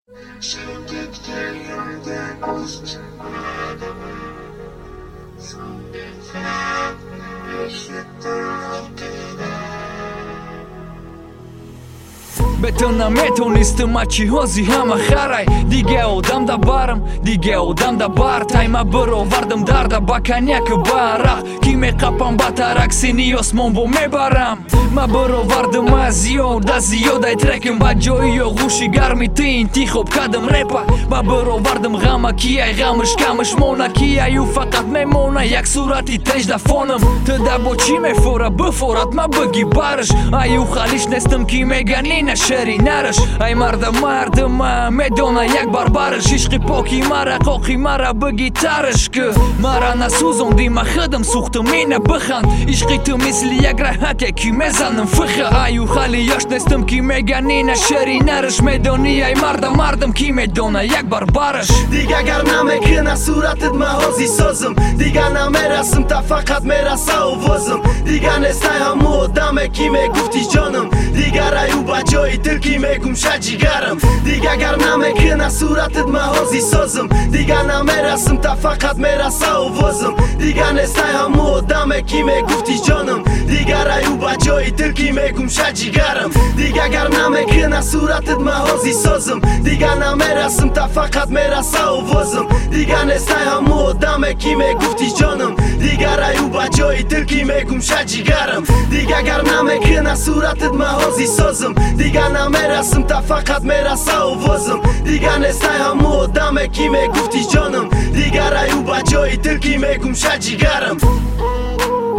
Betona meto نیستم مچی هازی همه خرای دیگه آدم دا بارم دیگه آدم دا بارتای ما برو وردم درده با کنیک بارق کیمه قپم با ترکسینی اسمون بو میبرم ما برو وردم از زیاده ترکم با جایی و غوشی گرمی تی انتخاب کدم ریپا ما برو وردم غمه کیه غمش کمش مونه کیه و فقط میمونه یک صورتی تنج دا فونم تده با چی میفوره بفورت ما بگی بارش ایو خالیش نیستم کی میگنینه شری نرش ای مردم میدونه یک بار برش عشقی پاکی مرا قاقی مرا بگی ترش که مرا نسوزوندی ما خودم سوختم اینه بخند عشقی تو مثل یک راحت کی میزنم فخه ایو خالی یاش نیستم کی میگنینه شری نرش میدونی ای مردم کی میدونه یک بار برش دیگه اگر نمیکنه صورتت محازی سازم دیگه نمیرسم تا فقط میرسه و وزم دیگه نیسته همو آدمه کی میگفتی جانم دیگه رایو با جای دل کی میگم شجیگرم دیگه اگر نمیکنه صورتت محازی سازم دیگه نمیرسم تا فقط میرسه و وزم دیگه نیسته همو آدمه کی میگفتی جانم دیگه رایو با جای دل کی میگم شجیگرم دیگه اگر نمیکنه صورتت محازی سازم دیگه نمیرسم تا فقط میرسه و وزم دیگه نیسته همو آدمه کی میگفتی جانم دیگه رایو با جای دل کی میگم شجیگرم دیگه اگر نمیکنه صورتت محازی سازم دیگه نمیرسم تا فقط میرسه و وزم دیگه نیسته همو آدمه کی میگفتی جانم دیگه رایو با جای دل کی میگم شجیگرم